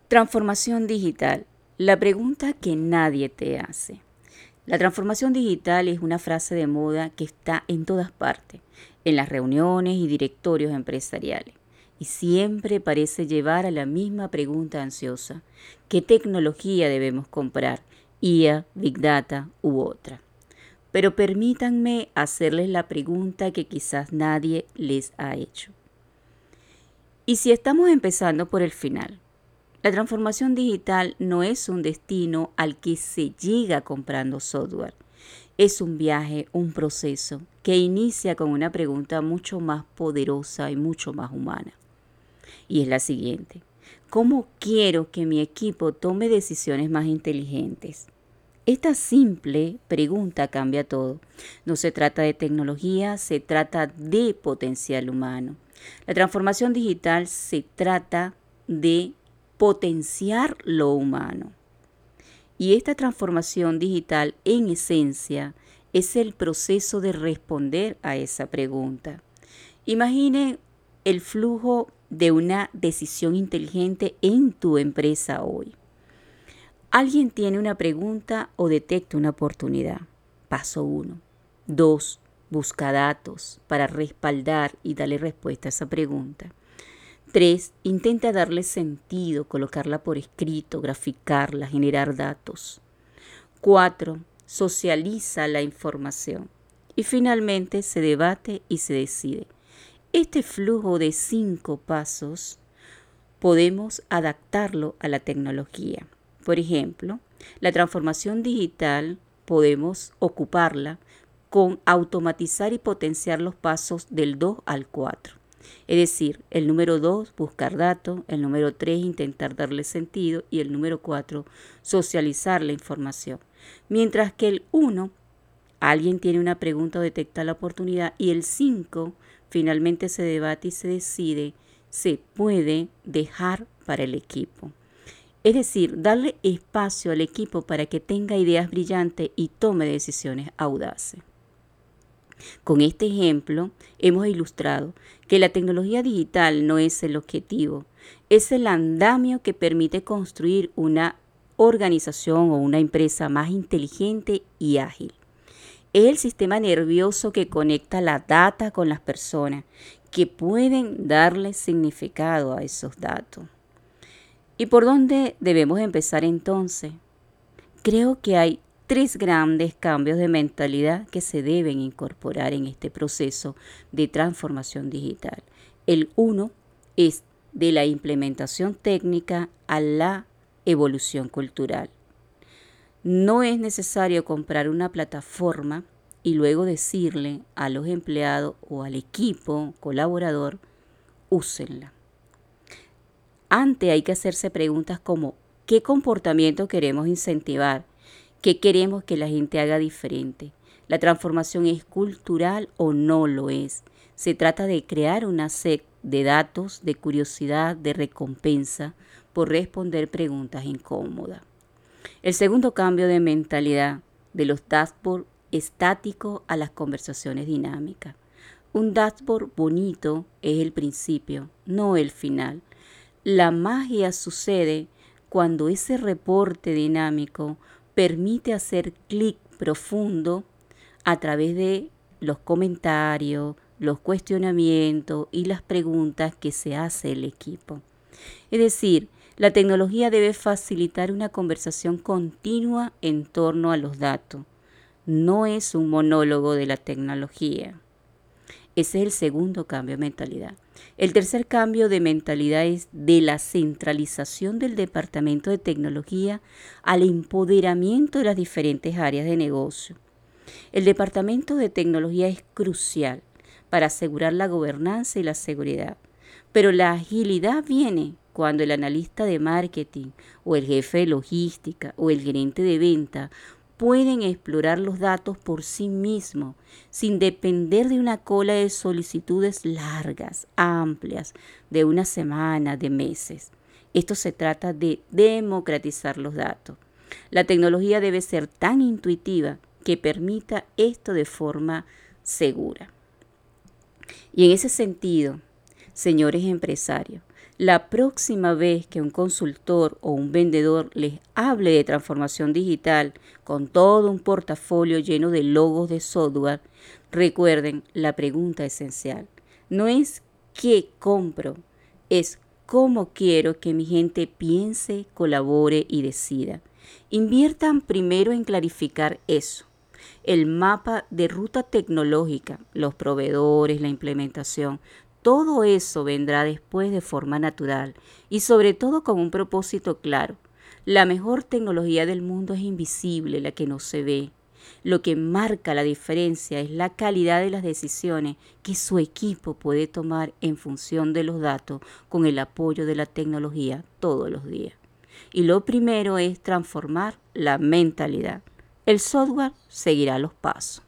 Transformación digital. La pregunta que nadie te hace. La transformación digital es una frase de moda que está en todas partes, en las reuniones y directorios empresariales, y siempre parece llevar a la misma pregunta ansiosa: ¿qué tecnología debemos comprar? IA, Big Data u otra. Pero permítanme hacerles la pregunta que quizás nadie les ha hecho. ¿Y si estamos empezando por el final? La transformación digital no es un destino al que se llega comprando software. Es un viaje, un proceso que inicia con una pregunta mucho más poderosa y mucho más humana. Y es la siguiente: ¿cómo quiero que mi equipo tome decisiones más inteligentes? Esta simple pregunta cambia todo. No se trata de tecnología, se trata de potencial humano. La transformación digital se trata de potenciar lo humano. Y esta transformación digital, en esencia, es el proceso de responder a esa pregunta. Imagine el flujo de una decisión inteligente en tu empresa hoy. Alguien tiene una pregunta o detecta una oportunidad. Paso 1. 2. Busca datos para respaldar y darle respuesta a esa pregunta. 3. Intenta darle sentido, colocarla por escrito, graficarla, generar datos. 4. Socializa la información. Y finalmente se debate y se decide. Este flujo de 5 pasos podemos adaptarlo a la tecnología. Por ejemplo, la transformación digital podemos ocuparla con automatizar y potenciar los pasos del 2 al 4. Es decir, el número 2, buscar datos, el número 3, intentar darle sentido, y el número 4, socializar la información. Mientras que el 1, alguien tiene una pregunta o detecta la oportunidad, y el 5, finalmente se debate y se decide, se puede dejar para el equipo. Es decir, darle espacio al equipo para que tenga ideas brillantes y tome decisiones audaces. Con este ejemplo hemos ilustrado que la tecnología digital no es el objetivo, es el andamio que permite construir una organización o una empresa más inteligente y ágil. Es el sistema nervioso que conecta la data con las personas, que pueden darle significado a esos datos. ¿Y por dónde debemos empezar entonces? Creo que hay 3 grandes cambios de mentalidad que se deben incorporar en este proceso de transformación digital. El 1 es de la implementación técnica a la evolución cultural. No es necesario comprar una plataforma y luego decirle a los empleados o al equipo colaborador: úsenla. Antes hay que hacerse preguntas como: ¿qué comportamiento queremos incentivar? ¿Qué queremos que la gente haga diferente? ¿La transformación es cultural o no lo es? Se trata de crear una set de datos, de curiosidad, de recompensa por responder preguntas incómodas. El segundo cambio de mentalidad, de los dashboards estáticos a las conversaciones dinámicas. Un dashboard bonito es el principio, no el final. La magia sucede cuando ese reporte dinámico permite hacer clic profundo a través de los comentarios, los cuestionamientos y las preguntas que se hace el equipo. Es decir, la tecnología debe facilitar una conversación continua en torno a los datos. No es un monólogo de la tecnología. Ese es el segundo cambio de mentalidad. El tercer cambio de mentalidad es de la centralización del departamento de tecnología al empoderamiento de las diferentes áreas de negocio. El departamento de tecnología es crucial para asegurar la gobernanza y la seguridad, pero la agilidad viene cuando el analista de marketing o el jefe de logística o el gerente de venta pueden explorar los datos por sí mismos, sin depender de una cola de solicitudes largas, amplias, de una semana, de meses. Esto se trata de democratizar los datos. La tecnología debe ser tan intuitiva que permita esto de forma segura. Y en ese sentido, señores empresarios, La próxima vez que un consultor o un vendedor les hable de transformación digital con todo un portafolio lleno de logos de software, recuerden la pregunta esencial. No es qué compro, es cómo quiero que mi gente piense, colabore y decida. Inviertan primero en clarificar eso. El mapa de ruta tecnológica, los proveedores, la implementación, todo eso vendrá después de forma natural y sobre todo con un propósito claro. La mejor tecnología del mundo es invisible, la que no se ve. Lo que marca la diferencia es la calidad de las decisiones que su equipo puede tomar en función de los datos con el apoyo de la tecnología todos los días. Y lo primero es transformar la mentalidad. El software seguirá los pasos.